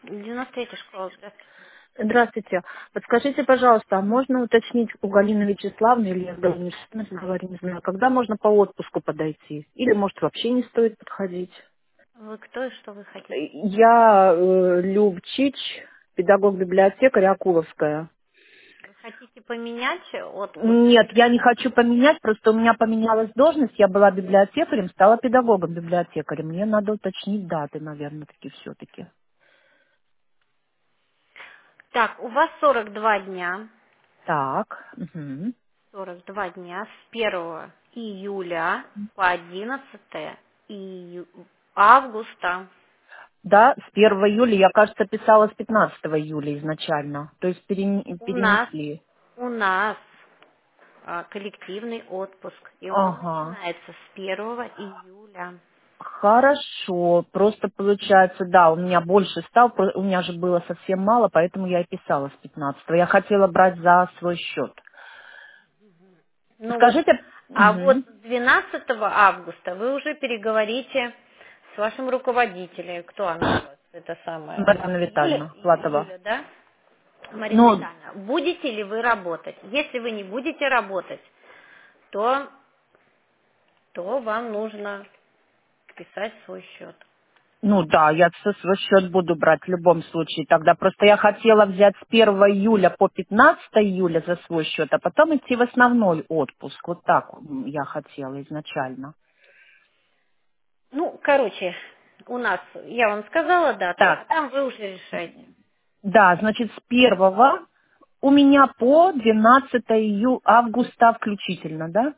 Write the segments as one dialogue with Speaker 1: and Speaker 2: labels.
Speaker 1: 93-я школа, здравствуйте.
Speaker 2: Здравствуйте. Подскажите, пожалуйста, а можно уточнить у Галины Вячеславовны, или я с Галиной Вячеславовной говорю, не знаю, когда можно по отпуску подойти? Или, может, вообще не стоит подходить?
Speaker 1: Вы кто и что вы хотите?
Speaker 2: Я Любчич, педагог-библиотекарь Акуловская.
Speaker 1: Вы хотите поменять отпуск?
Speaker 2: Нет, я не хочу поменять, просто у меня поменялась должность, я была библиотекарем, стала педагогом-библиотекарем. Мне надо уточнить даты, наверное, таки все-таки.
Speaker 1: Так, у вас 42 дня.
Speaker 2: Так. Мгм.
Speaker 1: 42 дня с 1 июля по 11 августа.
Speaker 2: Да, с 1 июля, я, кажется, писала с 15 июля изначально. То есть
Speaker 1: У нас,
Speaker 2: перенесли.
Speaker 1: у нас коллективный отпуск, и он
Speaker 2: Ага.
Speaker 1: начинается с 1 июля.
Speaker 2: Хорошо. Просто получается, да, у меня больше стал, у меня же было совсем мало, поэтому я и писала с 15. Я хотела брать за свой счет.
Speaker 1: Ну вот,
Speaker 2: Скажите,
Speaker 1: а вот
Speaker 2: мгм.
Speaker 1: с 12 августа вы уже переговорите с вашим руководителем. Кто она у вас? Это самое.
Speaker 2: Марина
Speaker 1: Юля,
Speaker 2: Витальевна Платова.
Speaker 1: Юля, да? Марина
Speaker 2: Ну,
Speaker 1: Витальевна, будете ли вы работать? Если вы не будете работать, то, то вам нужно писать свой счет.
Speaker 2: ну да, я со свой счет буду брать в любом случае. Тогда просто я хотела взять с 1 июля по 15 июля за свой счет, а потом идти в основной отпуск. Вот так я хотела изначально.
Speaker 1: Ну, короче, у нас, я вам сказала даты,
Speaker 2: Так,
Speaker 1: а там вы уже решаете.
Speaker 2: да, значит, с 1 у меня по 12 августа включительно, да?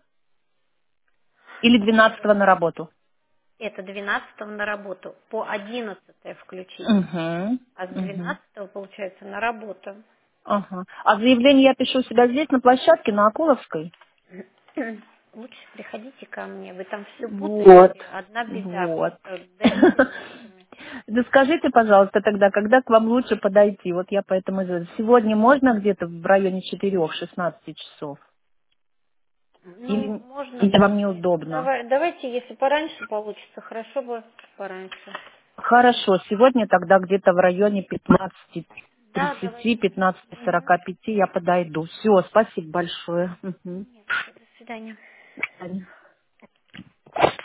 Speaker 2: Или
Speaker 1: С
Speaker 2: 12 на работу?
Speaker 1: Это 12 на работу, по 11 включительно.
Speaker 2: Угу,
Speaker 1: А с
Speaker 2: угу.
Speaker 1: 12 получается на работу.
Speaker 2: Ага. А заявление я пишу себя здесь, на площадке, на Акуловской?
Speaker 1: Лучше приходите ко мне, вы там все
Speaker 2: Вот,
Speaker 1: путаете. Одна беда,
Speaker 2: вот.
Speaker 1: просто документами.
Speaker 2: Да скажите, пожалуйста, тогда, когда к вам лучше подойти? Вот я поэтому и говорю, сегодня можно где-то в районе 4-16 часов?
Speaker 1: Ну,
Speaker 2: Или,
Speaker 1: можно,
Speaker 2: или вам
Speaker 1: давайте.
Speaker 2: неудобно?
Speaker 1: Давайте, если пораньше получится, хорошо бы пораньше.
Speaker 2: Хорошо, сегодня тогда где-то в районе
Speaker 1: Да,
Speaker 2: 15:30,
Speaker 1: давайте. Мгм.
Speaker 2: 15:45 я подойду. Все, спасибо большое. Мгм.
Speaker 1: Нет, до свидания.
Speaker 2: До свидания.